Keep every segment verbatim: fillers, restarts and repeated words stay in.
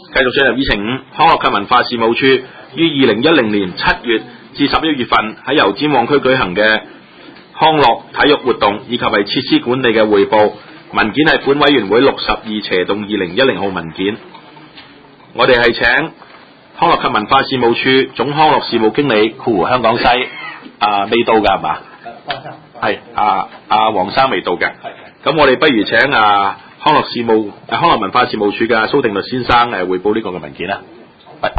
繼續進入議程五，康樂及文化事務處於二零一零年七月至十一月份喺油尖旺區舉行嘅康樂體育活動以及係設施管理嘅匯報文件係本委員會六十二斜動二零一零號文件。我哋係請康樂及文化事務處總康樂事務經理括弧香港西啊未到㗎係嘛？係啊啊黃生未到嘅。咁我哋不如請啊康樂事務啊康樂文化事務處嘅蘇定律先生誒匯報呢個嘅文件啦。係。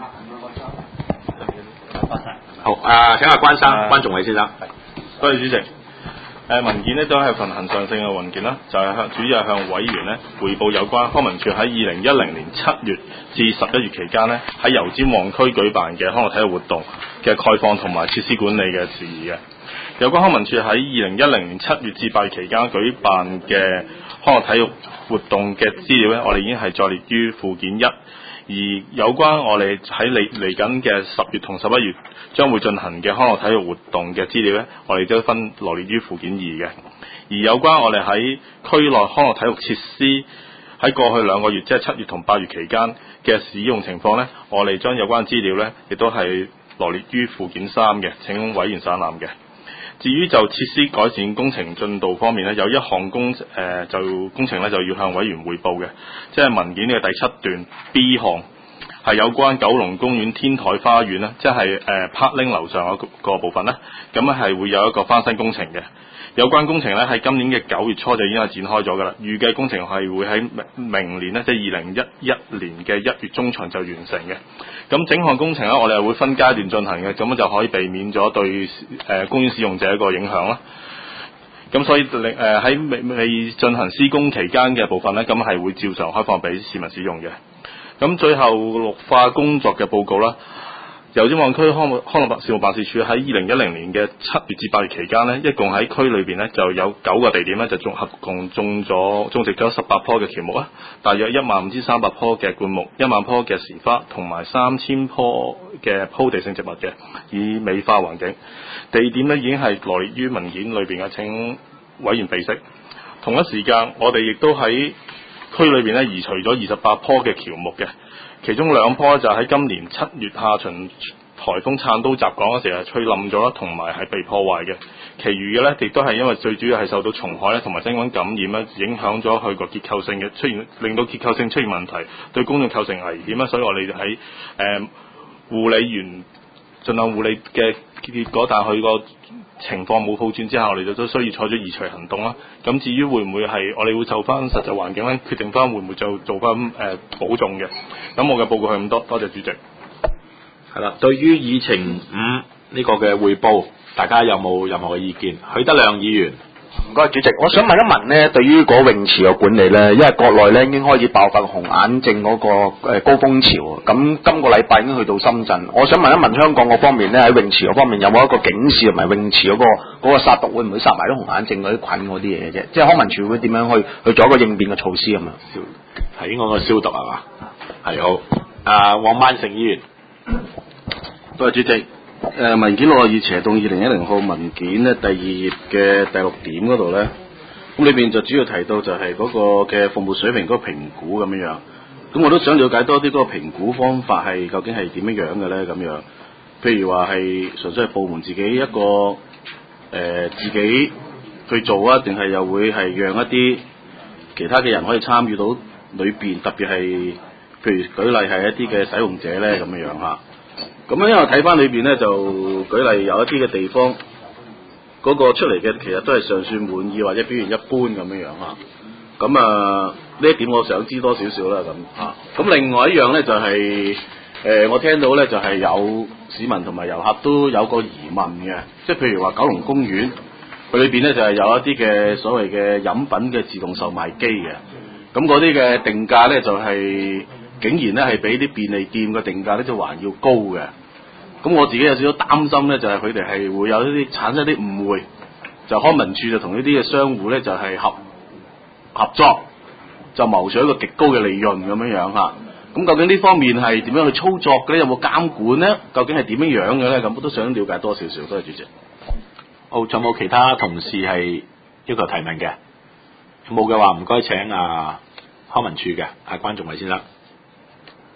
好啊，請阿關生、啊、關仲偉先生。 多謝主席。誒文件呢都係份恒常性嘅文件啦，就係、是、向主要係向委員呢匯報有關康文署喺二零一零年七月至十一月期間呢喺油尖旺區舉辦嘅康樂體育活動嘅概況同埋設施管理嘅事宜嘅。有關康文署喺二零一零年七月至八月期間舉辦嘅康樂體育活動嘅資料呢，我哋已經係載列於附件一。而有關我哋喺嚟嚟緊嘅十月同十一月將會進行嘅康樂體育活動嘅資料呢，我哋都分羅列於附件二嘅。而有關我哋喺區內康樂體育設施喺過去兩個月，即係七月同八月期間嘅使用情況呢，我哋將有關資料呢亦都係羅列於附件三嘅，請委員省覽嘅。至於就設施改善工程進度方面呢，有一項工誒、呃、就工程呢就要向委員匯報嘅，即係文件嘅第七段 B 項，係有關九龍公園天台花園呢，即係誒 Parkling 樓上嗰個部分呢，咁咧係會有一個翻新工程嘅。有關工程呢，喺今年嘅九月初就已經係展開咗㗎啦，預計工程係會喺明年呢，即係二零一一年嘅一月中旬就完成嘅。咁整項工程呢，我哋係會分階段進行嘅，咁就可以避免咗對誒、呃、公園使用者一個影響啦。咁所以誒喺未未進行施工期間嘅部分呢，咁係會照常開放俾市民使用嘅。咁最後綠化工作嘅報告啦。油尖旺區康樂康樂事務辦事處喺二零一零年嘅七月至八月期間呢，一共喺區裏邊呢就有九個地點呢，就綜合共種咗種植咗十八棵嘅喬木啊，大約一萬五千三百棵嘅灌木，一萬棵嘅時花，同埋三千棵嘅鋪地性植物嘅，以美化環境。地點呢已經係羅列於文件裏邊嘅，請委員備悉。同一時間，我哋亦都喺區裏邊呢移除咗二十八棵嘅喬木嘅。其中兩棵就喺今年七月下旬颱風燦都襲港嗰時係吹冧咗啦，同埋係被破壞嘅。其餘嘅呢，亦都係因為最主要係受到蟲害咧同埋真菌感染咧，影響咗佢個結構性嘅出現，令到結構性出現問題，對公眾構成危險啦。所以我哋喺誒護理員盡量護理嘅結果，但係佢個情況冇好轉之下，我哋就都需要採取移除行動啦。咁至於會唔會係我哋會就翻實際環境咧，決定翻會唔會就做翻誒、呃、保重嘅。咁我嘅報告係咁多，多謝主席。 係啦，對於議程五呢個嘅匯報，大家有冇任何嘅意見？許德亮議員。 唔該，主席，我想問一問呢，對於嗰泳池嘅管理呢，因為國內呢已經開始爆發紅眼症嗰個誒高峰潮，咁今個禮拜已經去到深圳。我想問一問香港嗰方面呢，喺泳池嗰方面有冇一個警示同埋泳池嗰、嗰個嗰、嗰個殺毒會唔會殺埋啲紅眼症嗰啲菌嗰啲嘢嘅啫？即係康文署會點樣去去做一個應變嘅措施咁啊？ 係應該個消毒係嘛？係好。啊，黃萬成議員。 多謝主席。誒、呃、文件六十二斜動二零一零號文件咧，第二頁嘅第六點嗰度咧，咁裏邊就主要提到就係嗰個嘅服務水平嗰個評估咁樣樣。咁我都想了解多啲嗰個評估方法係究竟係點樣樣嘅咧咁樣。譬如話係純粹係部門自己一個誒、呃、自己去做啊，定係又會係讓一啲其他嘅人可以參與到裏邊，特別係譬如舉例係一啲嘅使用者咧咁樣樣嚇。咁樣因為睇翻裏邊咧，就舉例有一啲嘅地方，嗰、那個出嚟嘅其實都係尚算滿意或者表現一般咁樣樣嚇。咁啊呢一點我想知多少少啦咁嚇。咁另外一樣咧就係、是、誒、呃、我聽到咧就係有市民同埋遊客都有個疑問嘅，即係譬如話九龍公園佢裏邊咧就係有一啲嘅所謂嘅飲品嘅自動售賣機嘅，咁嗰啲嘅定價咧就係、是。竟然咧係比啲便利店嘅定價咧就還要高嘅，咁我自己有少少擔心咧，就係佢哋係會有一啲產生一啲誤會，就康文署就同呢啲嘅商戶咧就係、是、合合作，就謀取一個極高嘅利潤咁樣樣嚇。咁究竟呢方面係點樣去操作嘅咧？有冇監管咧？究竟係點樣樣嘅咧？咁我都想了解多少少。多謝主席。 好，仲有冇其他同事係要求提問嘅？冇嘅話，唔該請啊康文署嘅阿關仲偉先生。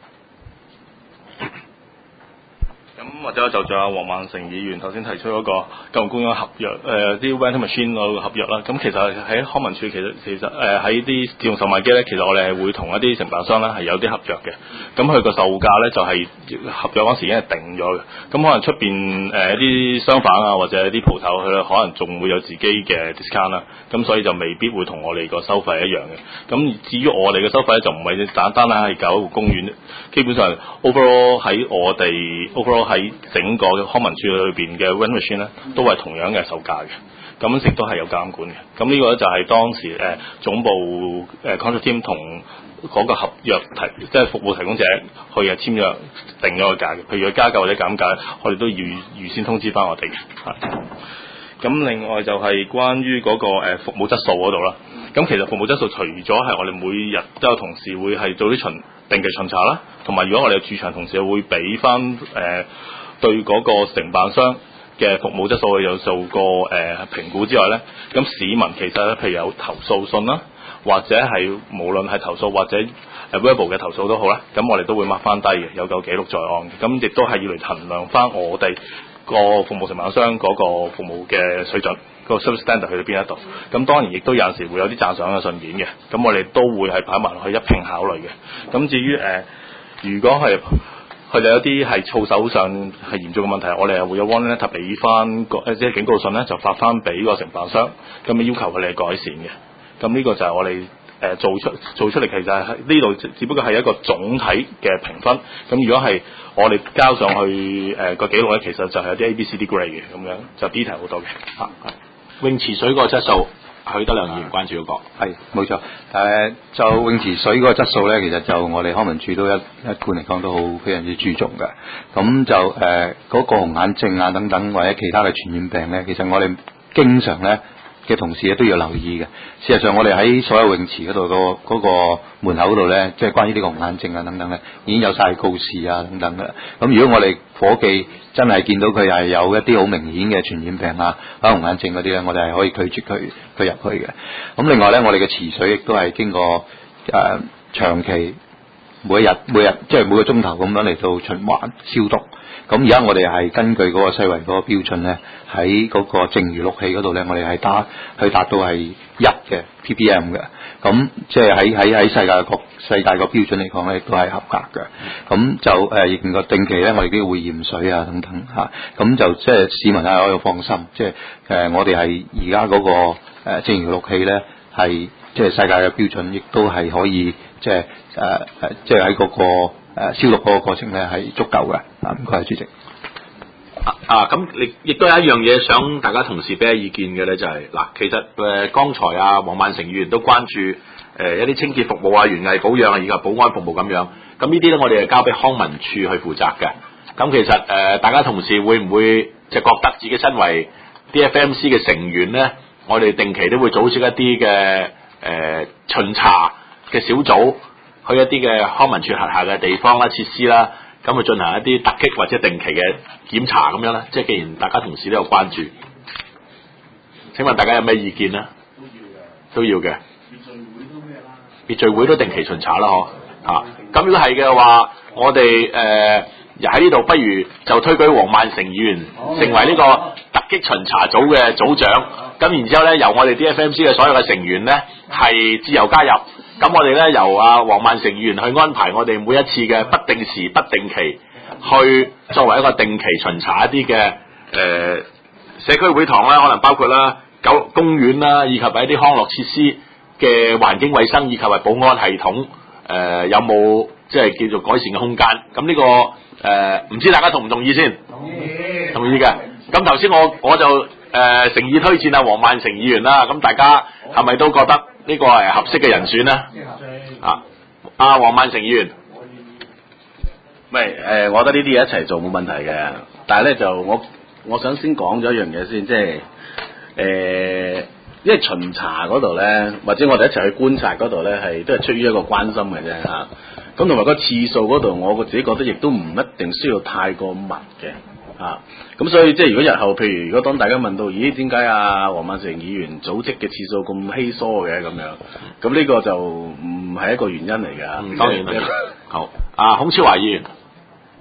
咁或者就仲有黃萬成議員頭先提出嗰個舊公園合約，誒啲 vending machine 嗰個合約啦。咁其實喺康文署其實其實誒喺啲自動售賣機咧，其實我哋係會同一啲承辦商咧係有啲合約嘅。咁佢個售價咧就係、是、合約嗰時已經係定咗嘅。咁可能出邊誒一啲商販啊或者啲鋪頭佢可能仲會有自己嘅 discount 啦。咁所以就未必會同我哋個收費一樣嘅。咁至於我哋嘅收費咧就唔係簡單係搞一個公園，基本上 overall 喺我哋 overall 喺整個康文署裏邊嘅 vending machine 咧，都係同樣嘅售價嘅，咁亦都係有監管嘅。咁呢個咧就係當時誒、呃、總部誒、呃、contract team 同嗰個合約提，即係服務提供者去嘅簽約定咗個價嘅。譬如佢加價或者減價，我哋都預預先通知翻我哋嘅。咁另外就係關於嗰、那個、呃、服務質素嗰度啦。咁其實服務質素除咗係我哋每日都有同事會係做啲巡定期巡查啦，同埋如果我哋嘅駐場同事會俾翻誒對嗰個承辦商嘅服務質素有做過誒、呃、評估之外咧，咁市民其實咧譬如有投訴信啦，或者係無論係投訴或者誒 verbal 嘅投訴都好啦，咁我哋都會 mark 翻低嘅，有個記錄在案嘅。咁亦都係要嚟衡量翻我哋個服務承辦商嗰個服務嘅水準。個 service standard 去到邊一度，咁當然亦都有陣時會有啲讚賞嘅信件嘅，咁我哋都會係擺埋落去一併考慮嘅。咁至於誒、呃，如果係佢哋有啲係操守上係嚴重嘅問題，我哋係會有 warning letter 俾翻個誒即係警告信咧，就發翻俾個承辦商，咁要求佢哋改善嘅。咁呢個就係我哋誒、呃、做出做出嚟，其實係呢度只不過係一個總體嘅評分。咁如果係我哋交上去誒個記錄咧，其實就係有啲 A、B、C、D grade 嘅，咁樣就 detail 好多嘅。嚇、啊， 泳池水個質素，許德亮議員關注嗰、那個係冇錯。誒、呃，就泳池水嗰個質素咧，其實就我哋康文署都一一貫嚟講都好非常之注重嘅。咁就誒嗰、呃那個紅眼症啊等等或者其他嘅傳染病咧，其實我哋經常咧嘅同事咧都要留意嘅。事實上，我哋喺所有泳池嗰度個嗰個門口嗰度咧，即係關於呢個紅眼症啊等等咧，已經有晒告示啊等等嘅。咁如果我哋夥計真係見到佢係有一啲好明顯嘅傳染病啊、打紅眼症嗰啲咧，我哋係可以拒絕佢佢入去嘅。咁另外咧，我哋嘅池水亦都係經過誒、呃、長期每一日每日即係每個鐘頭咁樣嚟到循環消毒。咁而家我哋係根據嗰個世衛嗰個標準咧，喺嗰個淨魚氯氣嗰度咧，我哋係打去達到係一嘅 P P M 嘅。咁即係喺喺喺世界個世界個標準嚟講咧，都係合格嘅。咁就誒亦個定期咧，我哋都會驗水啊等等嚇。咁就即係市民係可以放心，即係誒我哋係而家嗰個誒淨魚氯氣咧係即係世界嘅標準，亦都係可以即係誒誒即係喺嗰個。誒消毒嗰個過程咧係足夠嘅，啊唔該，主席。 啊咁，亦亦都有一樣嘢想大家同事俾下意見嘅咧，就係、是、嗱，其實誒剛、呃、才啊，黃萬成議員都關注誒、呃、一啲清潔服務啊、園藝保養啊以及保安服務咁樣，咁呢啲咧我哋係交俾康文署去負責嘅。咁其實誒、呃、大家同事會唔會就覺得自己身為 D F M C 嘅成員咧，我哋定期都會組織一啲嘅誒巡查嘅小組。去一啲嘅康文署轄下嘅地方啦、設施啦，咁去進行一啲突擊或者定期嘅檢查咁樣啦。即係既然大家同事都有關注，請問大家有咩意見咧？都要嘅。都要嘅。別聚會都咩啦？別聚會都定期巡查啦，嗬。嚇，咁如果係嘅話，我哋誒喺呢度不如就推舉黃萬成議員成為呢個突擊巡查組嘅組長。咁然之後咧，由我哋 D F M C 嘅所有嘅成員咧係自由加入。咁我哋咧由阿黃萬成議員去安排我哋每一次嘅不定時、不定期，去作為一個定期巡查一啲嘅誒社區會堂啦，可能包括啦九公園啦，以及係一啲康樂設施嘅環境衛生以及係保安系統誒、呃、有冇即係叫做改善嘅空間？咁呢、這個誒唔、呃、知大家同唔同意先？同意，同意嘅。咁頭先我我就誒誠、呃、意推薦阿黃萬成議員啦。咁大家係咪都覺得？呢個係合適嘅人選咧，啊，阿黃萬成議員， 唔係誒，我覺得呢啲嘢一齊做冇問題嘅，但係咧就我我想先講咗一樣嘢先，即係誒、呃，因為巡查嗰度咧，或者我哋一齊去觀察嗰度咧，係都係出於一個關心嘅啫嚇。咁同埋個次數嗰度，我自己覺得亦都唔一定需要太過密嘅。啊，咁所以即係如果日後，譬如如果當大家問到，咦點解啊黃萬成議員組織嘅次數咁稀疏嘅咁樣，咁呢個就唔係一個原因嚟嘅。 嗯，當然啦。好，啊孔超華議員，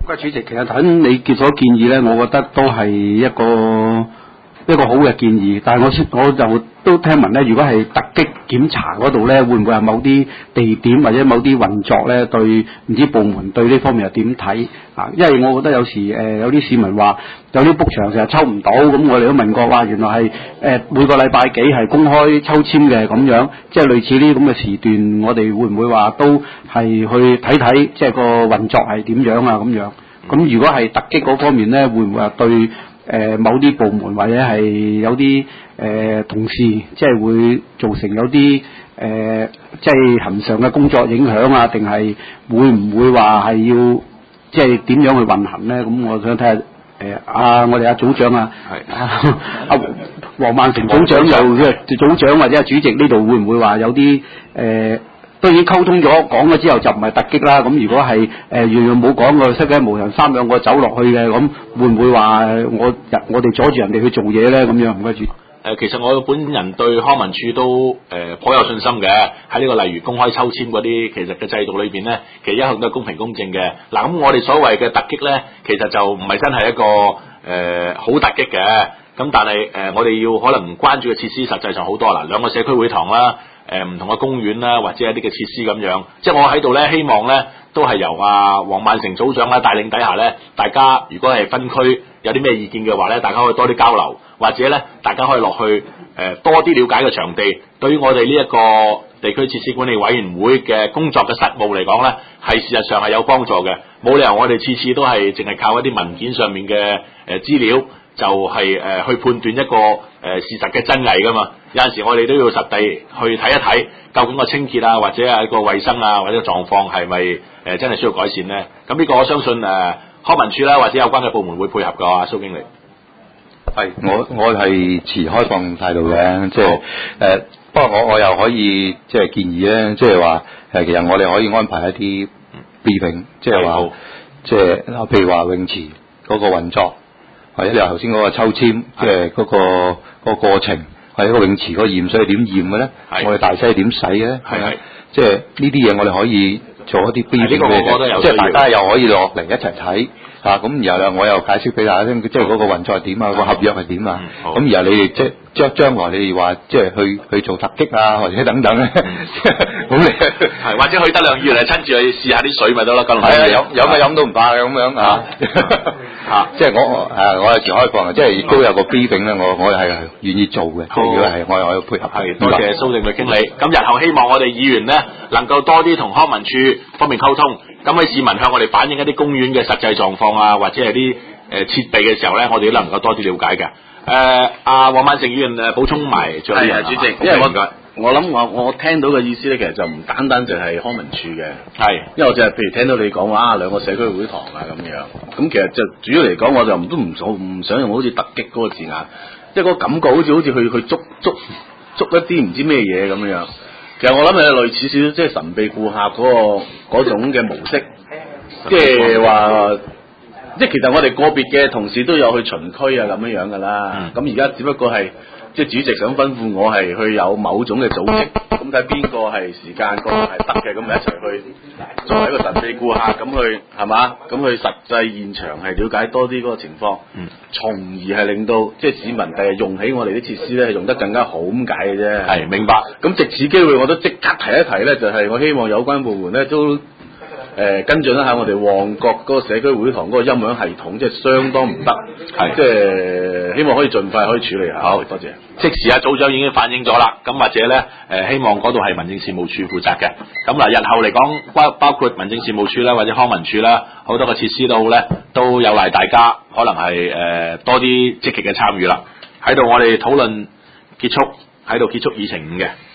喂，主席，其實頭先你嘅所建議咧，我覺得都係一個一個好嘅建議，但係我我就都聽聞咧，如果係突擊檢查嗰度咧，會唔會係某啲地點或者某啲運作咧，對唔知部門對呢方面又點睇啊？因為我覺得有時誒、呃、有啲市民話有啲 book 場成日抽唔到，咁我哋都問過話，原來係誒、呃、每個禮拜幾係公開抽籤嘅咁樣，即係類似呢啲咁嘅時段，我哋會唔會話都係去睇睇，即係個運作係點樣啊咁樣？咁如果係突擊嗰方面咧，會唔會話對誒、呃、某啲部門或者係有啲誒、呃、同事，即係會造成有啲誒、呃、即係恆常嘅工作影響啊？定係會唔會話係要即係點樣去運行咧？咁我想睇下誒阿我哋阿組長啊，係阿阿黃萬成組長又即係組長或者係主席呢度會唔會話有啲誒？呃都已經溝通咗，講咗之後就唔係突擊啦。咁如果係誒、呃、樣樣冇講過，失驚無人三兩個走落去嘅，咁會唔會話我我哋阻住人哋去做嘢咧？咁樣唔該住。 誒，其實我本人對康文署都誒頗、呃、有信心嘅。喺呢個例如公開抽籤嗰啲，其實嘅制度裏邊咧，其實一向都係公平公正嘅。嗱，咁我哋所謂嘅突擊咧，其實就唔係真係一個誒好、呃、突擊嘅。咁但係誒、呃，我哋要可能關注嘅設施實際上好多啦，兩個社區會堂啦。誒唔同嘅公園啦，或者一啲嘅設施咁樣，即係我喺度咧，希望咧都係由阿黃萬成組長咧帶領底下咧，大家如果係分區有啲咩意見嘅話咧，大家可以多啲交流，或者咧大家可以落去誒、呃、多啲了解嘅場地，對於我哋呢一個地區設施管理委員會嘅工作嘅實務嚟講咧，係事實上係有幫助嘅，冇理由我哋次次都係淨係靠一啲文件上面嘅誒資料。就係、是、誒、呃、去判斷一個誒、呃、事實嘅真偽噶嘛，有陣時我哋都要實地去睇一睇，究竟個清潔啊，或者係個衞生啊，或者個狀況係咪誒真係需要改善咧？咁呢個我相信誒、呃、康文署啦，或者有關嘅部門會配合噶，阿蘇經理。 係，我我係持開放態度嘅，即係誒，不過我我又可以即係建議咧，即係話誒，其實我哋可以安排一啲 briefing，即係話即係譬如話泳池嗰個運作。或者你話頭先嗰個抽籤，即係嗰個嗰個過程，或者個泳池嗰個驗水係點驗嘅咧？我哋大細點洗嘅咧？係係，即係呢啲嘢我哋可以做一啲 briefing 嘅，即係大家又可以落嚟一齊睇。啊，咁然後咧，我又解釋俾大家聽，即係嗰個運作係點啊，個合約係點啊。咁然後你哋即係將將來你哋話即係去去做突擊啊，或者等等咧。咁你係或者去得兩月嚟親自去試下啲水咪得咯，咁係啊，飲飲嘅飲都唔怕嘅咁樣啊。嚇！即係我誒，我係持開放嘅，即係亦都有個 briefing 咧，我我係願意做嘅。即係如果係我我要配合。 係，多謝蘇定律經理。咁日後希望我哋議員咧能夠多啲同康文署方面溝通。咁喺市民向我哋反映一啲公園嘅實際狀況啊，或者係啲誒設備嘅時候咧，我哋都能夠多啲了解嘅。誒、呃，阿黃萬成議員誒補充埋最後啲嘢， 主席，因為我我諗我我聽到嘅意思咧，其實就唔單單就係康文署嘅，係，因為我就係譬如聽到你講話啊兩個社區會堂啊咁樣，咁其實就主要嚟講，我就唔都唔想唔想用好似突擊嗰個字眼，即係嗰個感覺好似好似去去捉捉捉一啲唔知咩嘢咁樣。其實我諗係類似少少即係神秘顧客嗰個嗰種嘅模式，即係話，即係其實我哋個別嘅同事都有去巡區啊咁樣樣噶啦。咁而家只不過係即係主席想吩咐我係去有某種嘅組織，咁睇邊個係時間個係得嘅，咁咪一齊去作為一個神秘顧客咁去係嘛？咁去實際現場係了解多啲嗰個情況，嗯，從而係令到即係市民第日用起我哋啲設施咧係用得更加好咁解嘅啫。係明白。咁藉此機會，我都即刻提一提咧，就係、是、我希望有關部門咧都。誒、呃、跟進一下我哋旺角嗰個社區會堂嗰個音響系統，即係相當唔得，係即係希望可以盡快可以處理下。好，多謝。 即時啊，組長已經反映咗啦，咁或者咧誒、呃，希望嗰度係民政事務處負責嘅。咁嗱，日後嚟講，包包括民政事務處啦，或者康文署啦，好多個設施都好咧，都有賴大家可能係誒、呃、多啲積極嘅參與啦。喺度我哋討論結束，喺度結束議程五嘅。